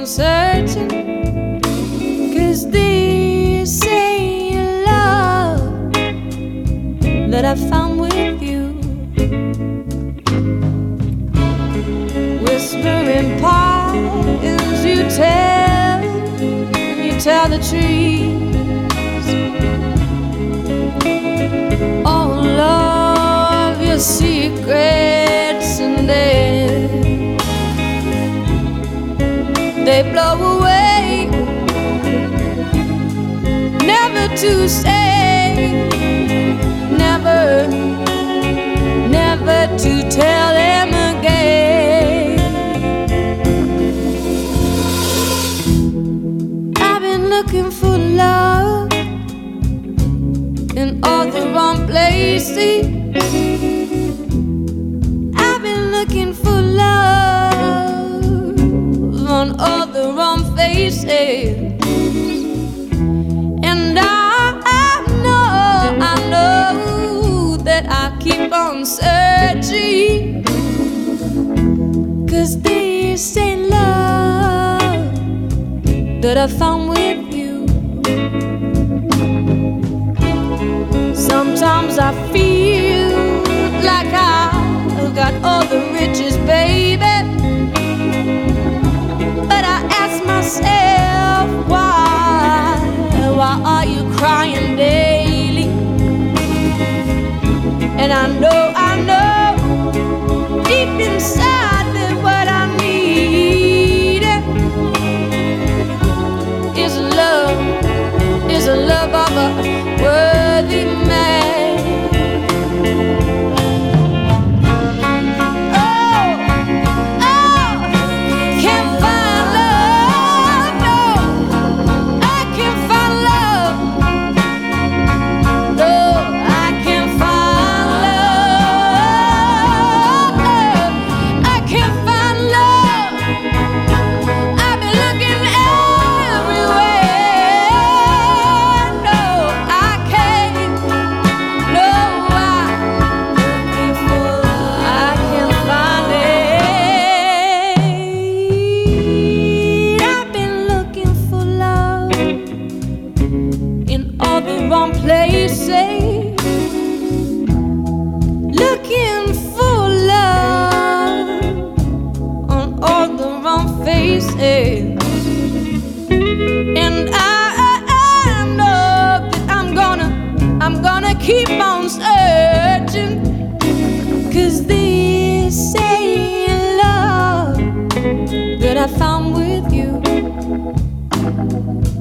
on searching, 'cause this ain't love that I found with you. Whispering pines, you tell the trees all of your secrets, and they blow away, never to say, never to tell them again. I've been looking for love in all the wrong places. I've been looking for love on all the wrong faces. And I know that I keep on searching, 'cause this ain't love that I found with you. Sometimes I feel like I've got all the riches, baby, but I ask myself, why are you crying daily? And I know deep inside that what I need is a love of a worthy man. Can't find love, no, I can't find love, no, I can't find love, I can't find love. I've been looking everywhere, no, I can't, no, I can't find it. I've been looking for love in all the wrong places, looking for love on all the wrong faces. And I know that I'm gonna keep on searching, 'cause this ain't love that I found with you.